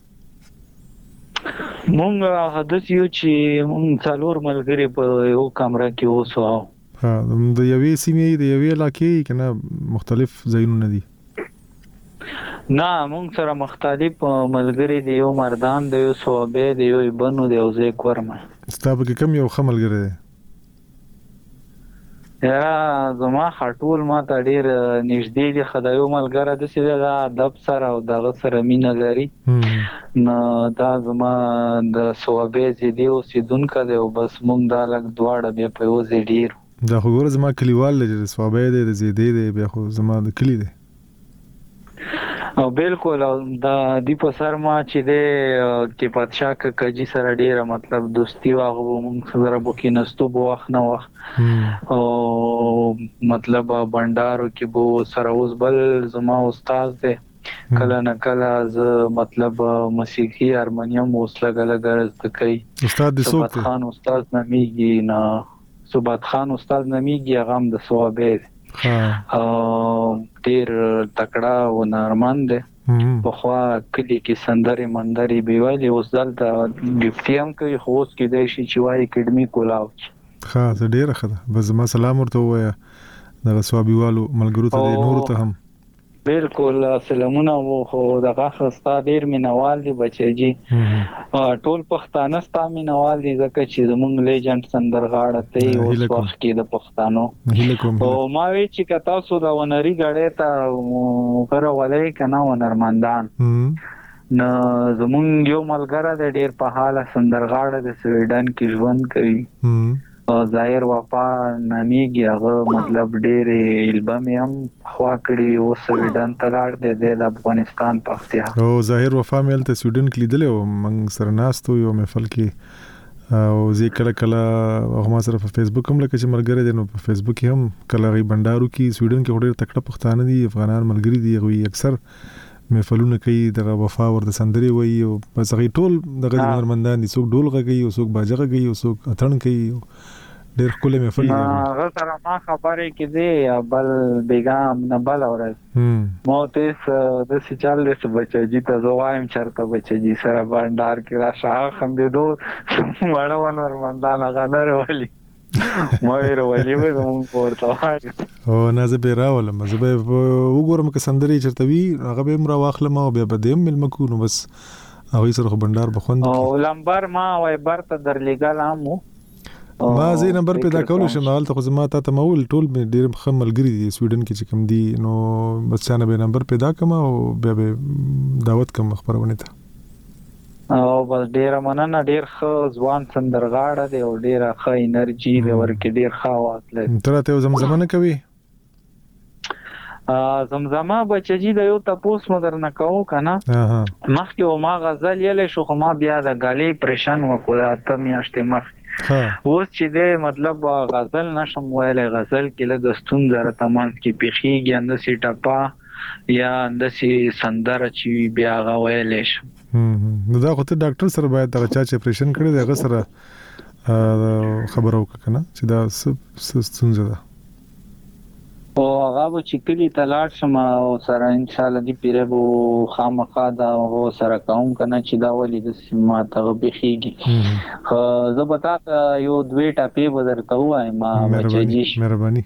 مونږ حدث یو چې مونږ څلور ملګری په یو کمره کې اوسو. ها د یوې سیمې د یوې علاقې کنه مختلف ځایونه دي. نه مونږ سره مختلف ملګری دی یو مردان دی یو صوبې دی یو بنو دی یو ځای کورمه. ستاسو کې کوم یو خملګری دی؟ یا زما خټول ما ته ډیر نږدې دي خدایو ملګری د سیده د ادب سره او د سره مینه لري. نو دا زما د صوبې زیدي او سیدونکو دی او بس مونږ دا لګ دواړه بیا په یو ځای ډیر دا خو ګور زما کلیوال دی صوبې دی د زیدي دی بیا خو زما د کلی دی او بالکل دا دی په سر ما چې د کې پاتشاه کجی سره ډیره مطلب دوستی واغو مونږ سره بوکې نستو بو وخت نه وخت او مطلب بندارو کې بو سره اوس بل زما استاد دی کله نه کله ز مطلب موسیقي هارمونیم اوس لګ لګ کوي. استاد دې څوک دی؟ خان استاد نمیږي نه صبات خان استاد نمیږي هغه هم د صوبې او ډیر تکړه و نرمن دی په خوا کلی کې سندري مندري بیوالي اوس دلته ډیپټي هم کوي خو اوس کې د شي چې وای اکیډمي کولاو ښه زه ډیره ښه ده بس ما سلام ورته وایا دغه سوابیوالو ملګرو ته د نور ته هم بالکل سلامونه وو خو دغه خستا ډیر مینوال دي بچی ټول پښتانه ستا مینوال دي ځکه چې زمونږ لیجند سندرغاړه ته اوس وخت کې د پښتانو او ما وی چې کتا سو دا ونری غړې ته پر ولې کنه ونرمندان نو زمونږ یو ملګری د ډیر په حاله سندرغاړه د سویډن کې ژوند کوي او ظاهر وفا ناميږي هغه مطلب ډېر البم هم خوا کړی او سویډن ته لاړ دی د افغانستان پختیا او ظاهر وفا مل ته سویډن کې لیدل او موږ سره ناستو یو محفل کې او زه کله کله هغه سره په فیسبوک هم لکه چې ملګری دي نو په فیسبوک هم کله غي بندارو کې سویډن کې ډېر تکړه پښتانه دي افغانان ملګری دي غوي اکثر محفلونه کوي د وفا ور د سندري وي او بس غي ټول دغه هنرمندان دي څوک ډول غږي او څوک باجه غږي او څوک اتڼ کوي ډېر کله محفل دي هغه سره ما خبرې کې دي بل بیګام نه بل اورز مو ته د سچال له بچی ته زوایم چرته بچی سره بندار کې را شاه خم دې دو وړ ونور مندان غنر ولي مې ورولې و ورته او نه زه به راولم زه به وګورم که سندري چرته وی هغه به مر واخلم او بیا به دیم مل مکو نو بس هغه سره بندار بخوند او لمبر ما وای برته درلېګل امو ما زه نمبر پیدا کول شم حالت خو زما ته مول ټول ډیر مخملګری دي سویډن کې چې کوم دي نو بس چانه به نمبر پیدا کما او بیا به دعوت کوم خبرونه ته او بس ډیر مننه ډیر ښه ځوان سندرغاړه دی او ډیر ښه انرژي دی ورکه ډیر ښه واټل تر ته زمزمه نه کوي زمزمه بچی د یو تاسو مدرنه کوو کنه مخکې او ما غزل یې شو خو ما بیا د غالي پریشان وکړه ته میاشتې مخ اوس چې دې مطلب غزل نشم ویلې غزل کې له دستون زره تمام کې پیخیږي اند سي ټپا یا اند سي سندر چې بیا غویلې شم نو دا خو ته ډاکټر سره باید دا چا چې اپریشن کړی دی هغه سره خبرو وکړه چې دا څه څنګه ده او هغه چې کلی تلاړ شم او سره ان شاء الله دی پیره بو خامخا دا او سره کوم کنه چې دا ولې د سیمه ته بخیږي خو زه بتا یو دوی ټاپې بدر کوه ما بچی مهرباني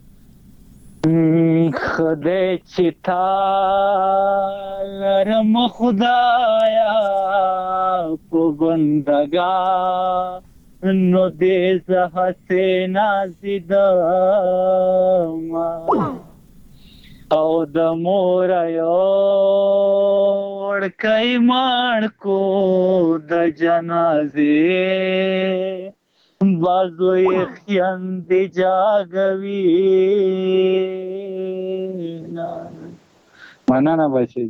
خدای چې تا لرم خدایا په بندګا نو دې زه حسینا زیدا او د مور یو ورکای مان کو د جنازه بازوی خیند جاگوی مننه بچی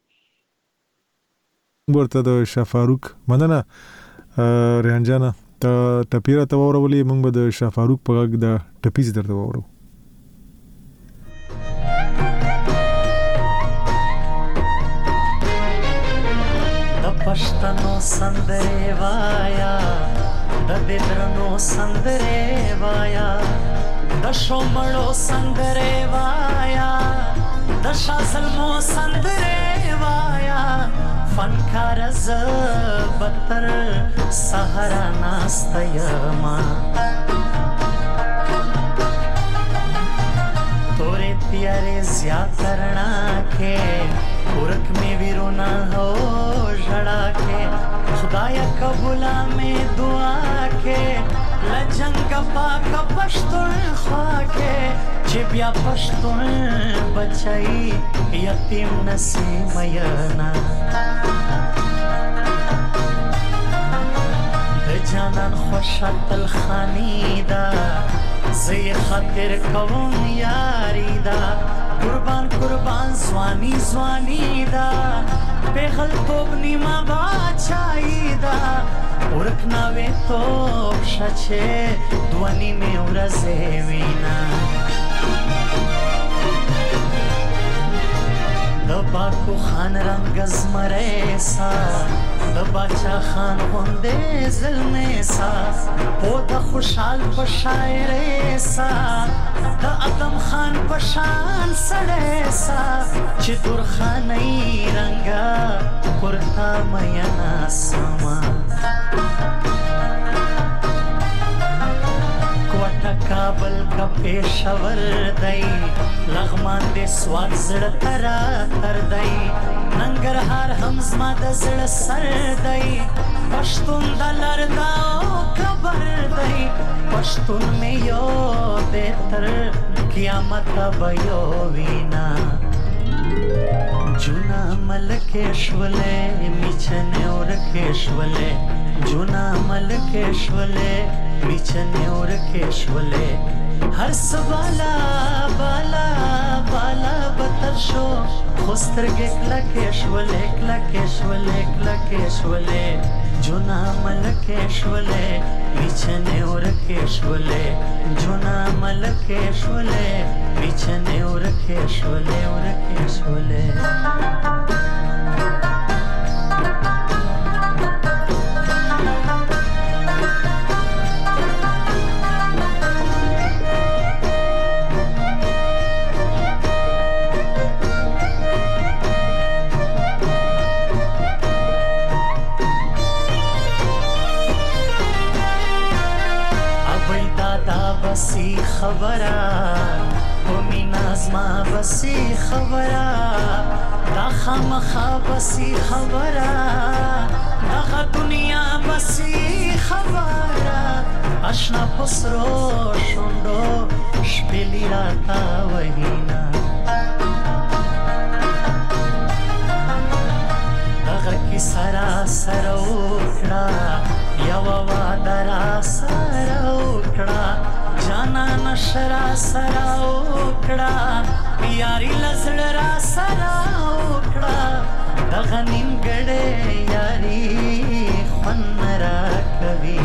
ورته د شفاروق مننه ریان جانا ته ټپیره ته ورولې موږ به د شفاروق په غږ د ټپیز درته وورو د پښتنو سندره وایا د ددرنو سندره وایا د شومړو سندره وایا د شازلمو سندره وایا فنکار ز بتر سهرا ناستیما तोरे प्यारे ज्यादा के पुरख में विरोना हो झड़ा के खुदाया कबूला में दुआ के लजंग पाक पश्तुन खा के चिबिया पश्तुन बचाई यतीम नसीमयना جانان خوشت الخانیدا زی خاطر کوم یاری دا قربان قربان زوانی زوانی دا پیغل توب نیما باچائی دا ورکنا وی توب شچه دوانی میں ورزے وینا دباکو خان رنگ زمریسا دباچا خان غنده ظلمیسا پودا خوشحال پشایریسا دا ادم خان پشان سڑیسا چی دور خانی رنگا کرتا مینا سما کابل کا پیشور دی لغمان دې سواد زړه ترا تر دی ننګرهار هم زما د زړه سر دی پښتون د لردا خبر دی پښتون مې یو دې تر قیامت به یو وینا جونا ملکیشولې میچنه ورکیشولې جونا ملکیشولې میچنه ورکیشولې هر سوالا بالا بالا بتر شو خوسترګې کلکیشولې کلکیشولې کلکیشولې جونا ملکیشولې میچنه ورکیشولې جونا ملکیشولې میچنه ورکیشولې ورکیشولې بسی خبره قومی نازما بسی خبره دا خامخا بسی خبره دغه دنیا بسی خبره اشنا پسرو شوندو شپلی راتا وهینا دغه کی سرا سرا وکړه یو وادرا سرا وکړه جانا نشرا سرا وکړه یاري لزړ را سرا وکړه دغه نیمګړې یاري خون را کوي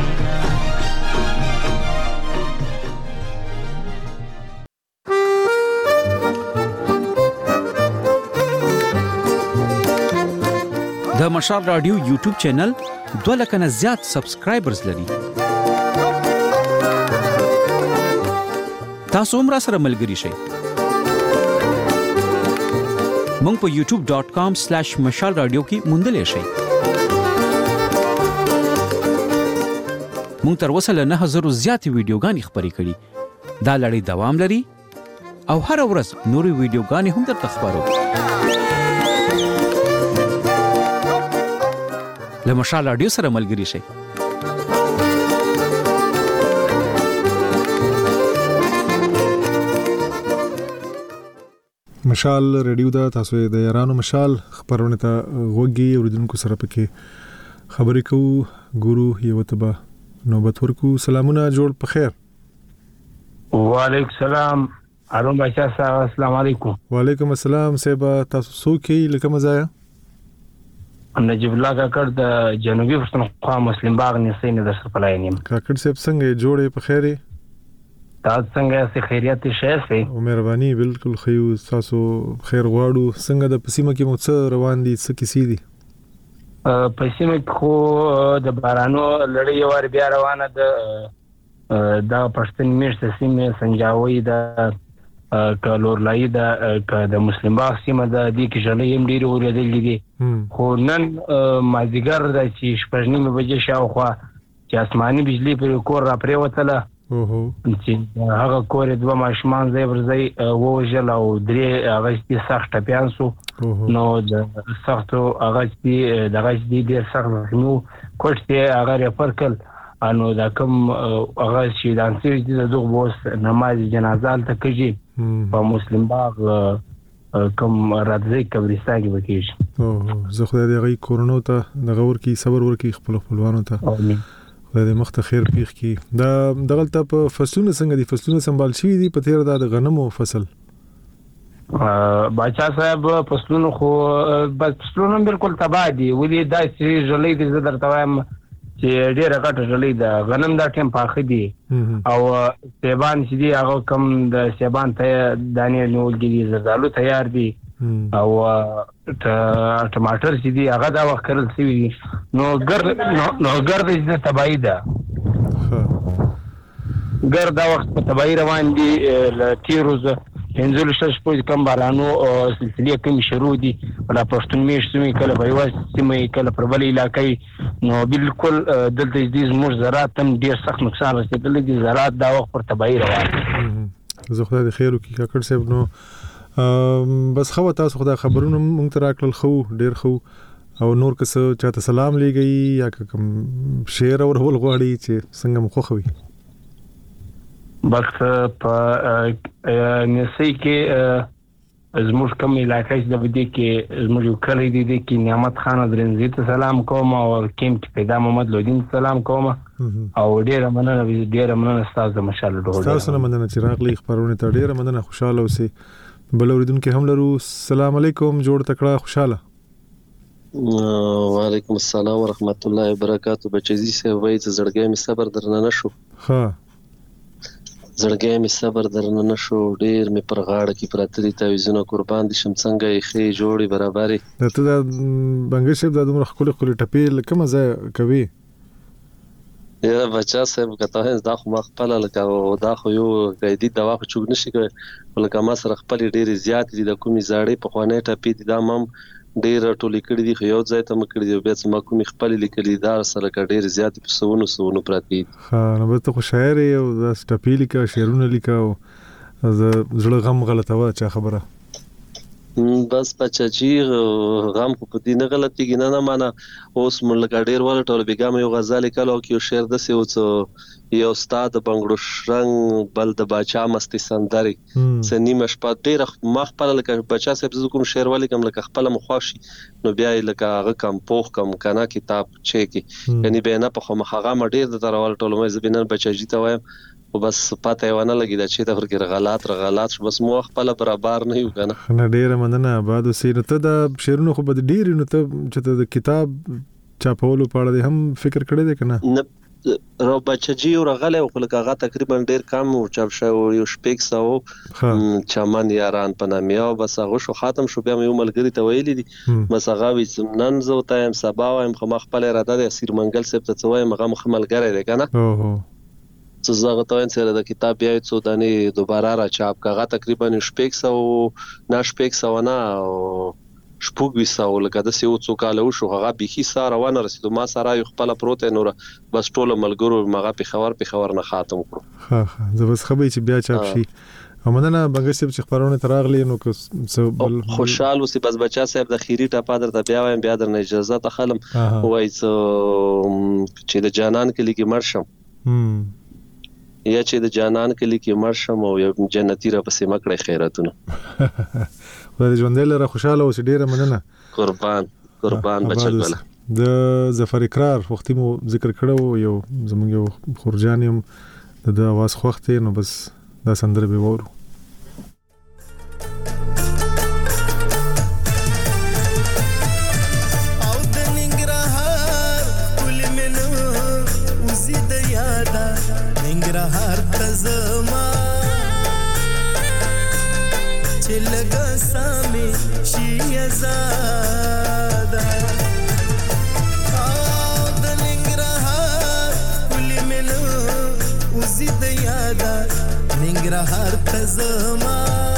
د مشال رادیو یوټیوب چینل دوه لک نه زیات سبسکرایبرز لري. تاسو هم را سره ملګري شئ. مونږ په یوټیوب ډاٹ کام سلیش مشال رادیو کې موندلی شئ. مونږ تر اوسه له نه زره زیاتې ویډیوګانې خپرې کړي. دا لړۍ دوام لري او هر ورځ نورې ویډیوګانې هم درته خپرو. له مشال رادیو سره ملګري شئ. مشال ریډیو دا تاسو د یارانو مشال خبرونه ته غوږی اوریدونکو سره پکې خبرې کوو. ګورو یو تبا نوبت ورکو. سلامونه جوړ په خیر. وعلیکم السلام ارون بچا صاحب السلام علیکم. وعلیکم السلام سیبا تاسو څوک یې لکه مزایا؟ نجیب الله کاکړ د جنوبي پښتونخوا مسلم باغ نسې نه در سره پلاینم. کاکړ صاحب څنګه جوړې په خیره؟ تاسو څنګه سي خیریت شه سي؟ او مهرباني بالکل خیو تاسو خیر غواړو. څنګه د پسیمه کې مو څه روان دي څه کیسې دي؟ پسیمه خو د بارانو لړۍ ور بیا روانه ده. دا پښتون میشت سیمه سنجاوي د کالور لای د د مسلم باغ سیمه د دې کې جلې هم ډیر ورېدلې دي. خو نن مازیګر د چې شپږنیمه بجې شاوخوا چې آسماني بجلی پر کور را پریوتله. اوه چې هغه کور دوه ماشومان زې ورځي ووجل او درې هغه چې سخت پیانسو نو د سختو هغه چې دغه چې ډیر سخت نو کوټه هغه پرکل انو دا کوم هغه چې دانسي د دغه بوس نماز جنازه ته کوي په مسلم باغ کوم راځي قبرستان کې وکیږي. اوه زه خدای دې غي کورونو ته دغه ور کې صبر ور کې خپل خپلوانو ته امين خدای دې مخ ته خیر پیښ کړي. دا دغلته په فصلونه څنګه دي؟ فصلونه سنبال شي دي په تیر د غنمو فصل؟ باچا صاحب فصلونه خو بس فصلونه بالکل تباہ دي. ولې دا چې جلې دې زه درته وایم چې ډېر غټه جلې ده. غنم دا ټیم پاخه دي او سیبان چې دي هغه کم د سیبان ته دانې نیول دي. زردالو تیار دي او ټماټر چې دي هغه دا وخت کرل شوی دي. نو ګر نو ګر دې تباہی ده. ګر دا وخت په تباہی روان دي. ل تیروز پنځه لسټ پوز کم بارانو سلسله کوم شروع دي ولا پښتون میشتمي کله په یو سیمه کله پر بل علاقې نو بالکل دلته دې زموږ زراعت هم ډیر سخت نقصان رسیدلی دي زراعت دا وخت پر تباہی روان زه خدای دې خیر وکړي کاکړ صاحب نو بس خو تاسو خدای خبرونه مونږ ته راکړل خو ډیر خو او نور که څه چاته سلام لګي یا کوم شعر او ول غواړي چې څنګه مخوخوي بس په نسي کې زموږ کوم علاقې د بده کې زموږ کلی دی کې نعمت خان درنځي ته سلام کوم او کیم کې پیدا محمد لودین سلام کوم او ډیر مننه ډیر مننه تاسو مشال ډوډۍ تاسو نه مننه چې راغلی خبرونه ته ډیر مننه خوشاله اوسئ بل اوریدونکو هم لرو السلام علیکم جوړ تکړه خوشاله وعلیکم السلام ورحمت الله وبرکاتہ بچی سه وای چې زړګی می صبر درنه نشو ها زړګی می صبر درنه نشو ډیر می پر غاړه کې پراتري تعویذونه قربان دي شم څنګه یې خې جوړي برابرې ته دا بنګ شپ د دومره خپل خپل ټپې لکه مزه کوي یا بچا صاحب کته دا خو ما خپل لکه دا خو یو قیدی دوا خو چوب نشي کوي ولکه ما سره خپل ډیر زیات دي د کومي زاړې په خوانه ټپې دي دا مم ډیر ټولې کړې دي خو یو ځای ته مکړې دي بیا ما کومي خپل لیکلي دا سره کا ډیر زیات په سونو سونو پراتی ها نو به ته خو شاعر او دا ټپې لیکه شعرونه لیکه او زړه غم غلطه و چا خبره بس بچا جی غم په دې نه غلطي نه نه معنا اوس ملګر ډیر ول ټول بیګم یو غزل کلو کې شعر د سی او یو استاد بنگړو شرنګ بل د باچا مستی سندري سنی مشپا ډیر مخ په لکه بچا سب کوم شعر ولې کوم لکه خپل مخواشي نو بیا لکه هغه کم پوخ کم کنه کتاب چې کی یعنی به نه په مخه هغه ډیر د ترول ټول مې زبینن بچا جی ته وایم او بس پته ونه لګی دا چې د فرګ غلط غلط بس مو خپل برابر نه یو کنه نه ډیر مننه بعد سینه ته د شعرونو خو بد ډیر نو ته چې د کتاب چاپولو په اړه هم فکر کړی دی کنه رو بچجی او غله او کله تقریبا ډیر کم او چاپ شو یو شپږ سو چمن یاران پنامیا بس هغه شو ختم شو بیا یو ملګری ته ویلی دي بس هغه وې نن زه تایم سبا وایم خو خپل اراده د اسیر منګل سپ ته وای مغه مخملګری دی کنه اوه څه زغه تاین سره د کتاب بیا څو دانه دوباره را چاپ کاغه تقریبا شپږ سو نه شپږ سو نه شپږ وسو لکه د سیو څو کال وشو هغه بيخي ساره ونه رسیدو ما سره یو خپل پروت نور بس ټول ملګرو مغه په خبر په خبر نه خاتم کړو ها ها زه بس خبرې چې بیا چاپ شي همدنه بنګسب چې خبرونه تراغلی نو که څه خوشحال وسی بس بچا صاحب د خيري ټاپا درته بیا وایم بیا در نه اجازه ته خلم وای چې د جانان کې لګي مرشم یا چې د جانان کلی کې مرشم او یو جنتی را پسې مکړې خیراتونه خدای ژوند لره خوشاله اوس ډیره مننه قربان قربان بچګله د ظفر اقرار وختي مو ذکر کړو یو زمونږ یو خورجانیم د اواز خوخته نو بس دا سندره به وورو هر تزما چلګا سامي شي زاده او د ننګرهار کلی منو وزید یاده ننګرهار تزما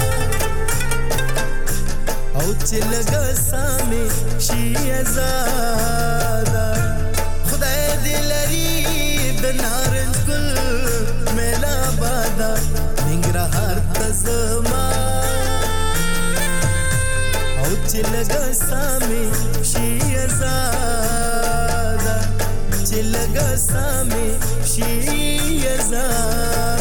او چلګا سامي شي زاده خدای دې لري د نارنج ګل ننګرهار تزما او چې لګا سامي شي زاده چې لګا سامي شي زاده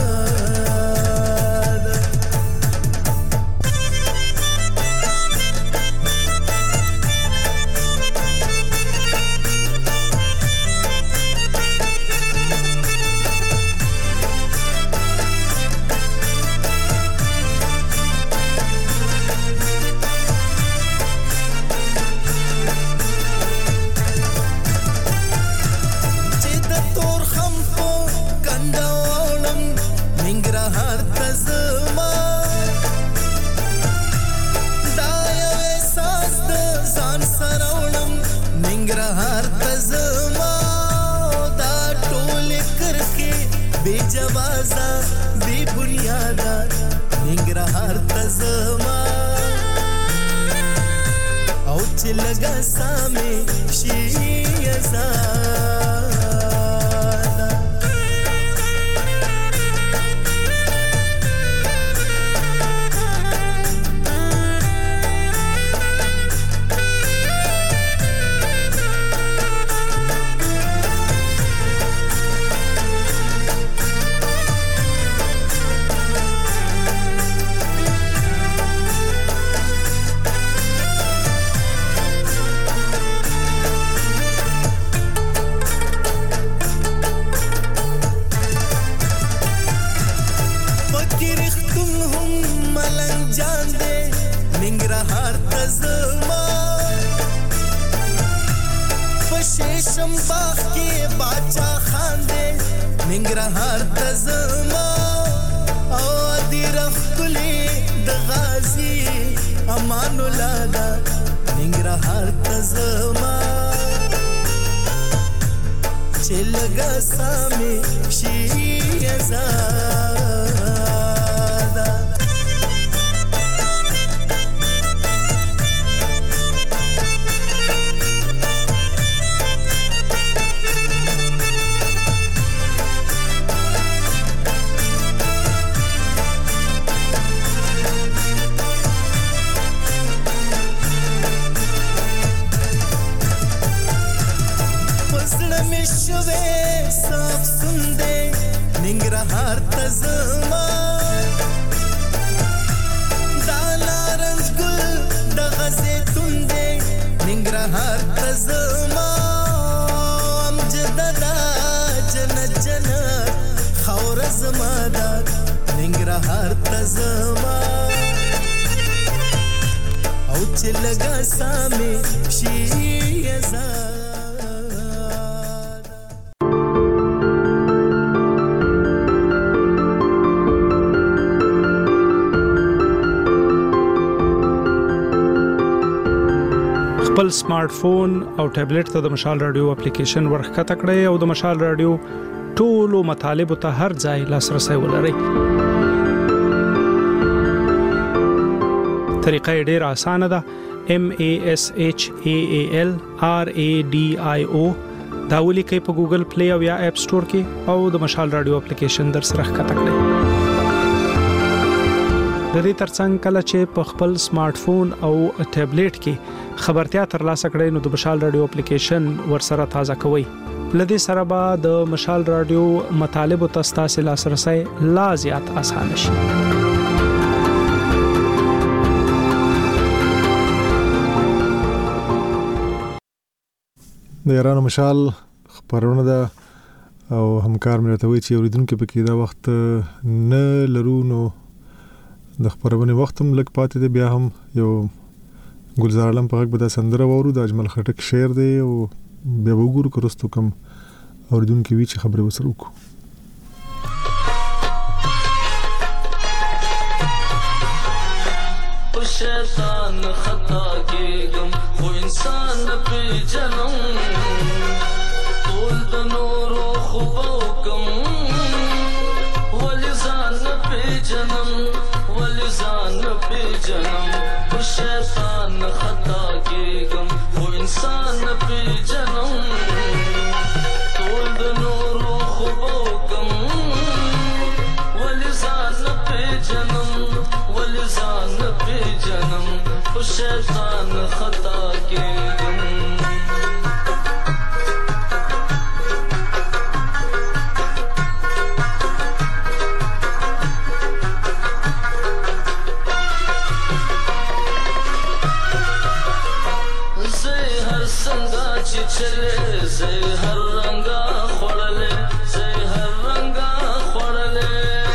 ننګرهار ته زما او چې لګا سامې شي آزاد شم باغ کې باچا خان دې ننګرهار ته زما او دې رخلې د غازی امان الله دا ننګرهار ته زما چې لګا سامې شي آزاد صاف سندے ننګرهار ته زما دا نارنج ګل د غزې توندې ننګرهار ته زما امجد دا جنت جنت خاور زما دا ننګرهار ته زما او چې لګا سامې شي آزاد خپل سمارټ فون او ټابلیټ ته د مشال رادیو اپلیکیشن ورخته کړئ او د مشال رادیو ټولو مطالب ته هر ځای لاسرسي ولرئ. طریقه ډېره اسانه ده. M A S H A A L R A D I O دا ولیکئ په ګوګل پلی او یا اپ سٹور کې او د مشال رادیو اپلیکیشن در سره ښکته کړئ. د دې ترڅنګ کله چې په خپل سمارټ فون او ټابلیټ کې خبرتیا ترلاسه کړئ نو د مشال رادیو اپلیکیشن ورسره تازه کوئ. لدې سره به د مشال رادیو مطالب او تاسو لاسرسي لا زیات اسانه شي. د ایران مشال خبرونه ده او همکار مې راته چې اوریدونکو پکې دا وخت نه لرونو د خبرونه وخت هم لګ پاتې دی. بیا هم یو ګلزار علم په غږ به د سندره وورو د اجمل خټک شعر دی او بیا وګورو کورستو کم اوریدونکو وی چې خبره وسره وکړو. شیطان خطا کېږم خو انسان پې جنم ټول د نورو خوبو کم ولې ځان نه پېژنم ولې ځان نه پېژنم خو شیطان خطا کېږم خو انسان نه پېژنم ټول د نورو خوبو کم ولې ځان نه پېژنم ولې ځان نه پېژنم خو شیطان خطا کېږم. چلے زه هر رنگا خوړلې زه هر رنگا خوړلې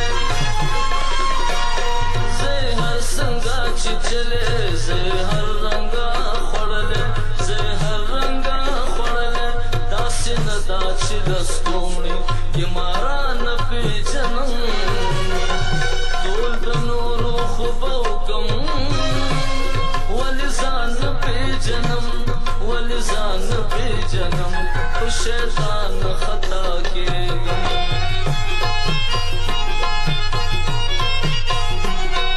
زه هر څنګه چې چلے زه هر رنگا خوړلې زه هر رنگا خوړلې داسې نه دا چې دستومړي یمارا نه پیژنم ټول د نورو خوبو کم ولې ځان نه پیژنم ولې ځان نه پیژنم خو شیطان خطا کېږم.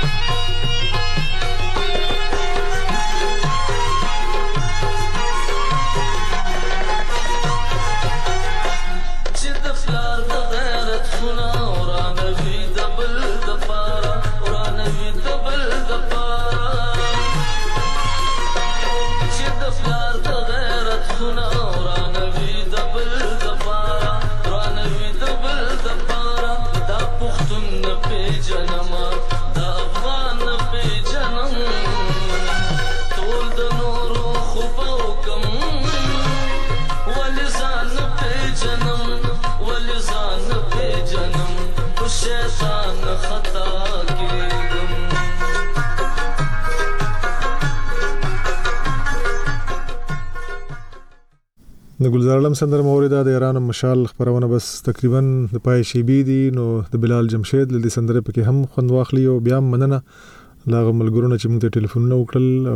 د ګلزار علم سندره موریده د ایران مشال خبرونه بس تقریبا د پای شی بي دي نو د بلال جمشید له سندره پکې هم خوند واخلي او بیا مننه لاغه ملګرونه چې موږ ته ټلیفونونه وکړل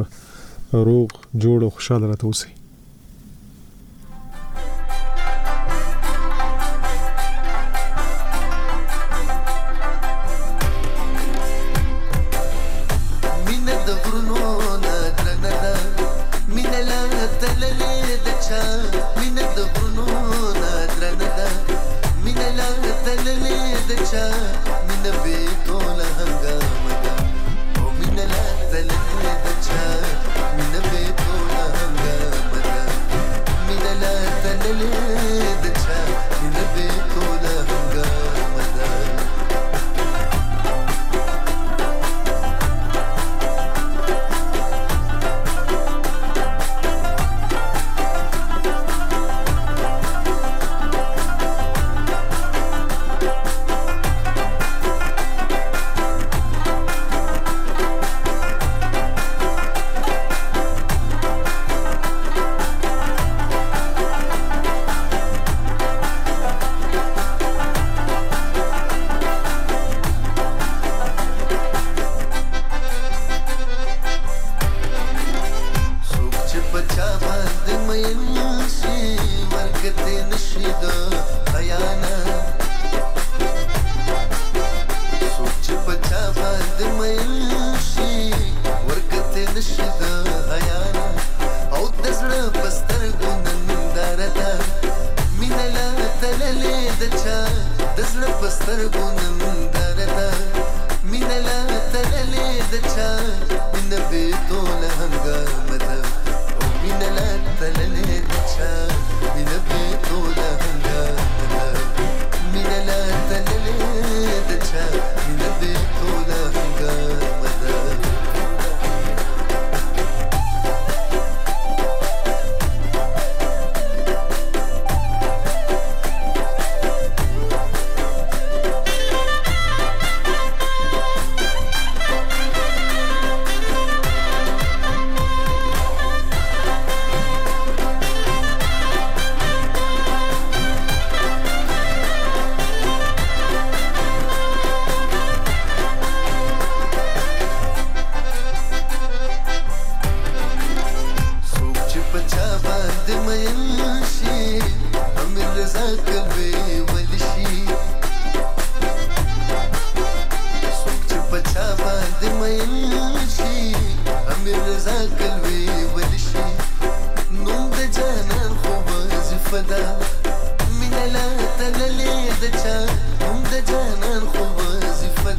او روغ جوړ او خوشاله راته اوسئ.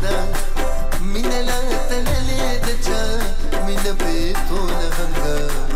مینه لا تللې د چا مینه به ټول هنګامه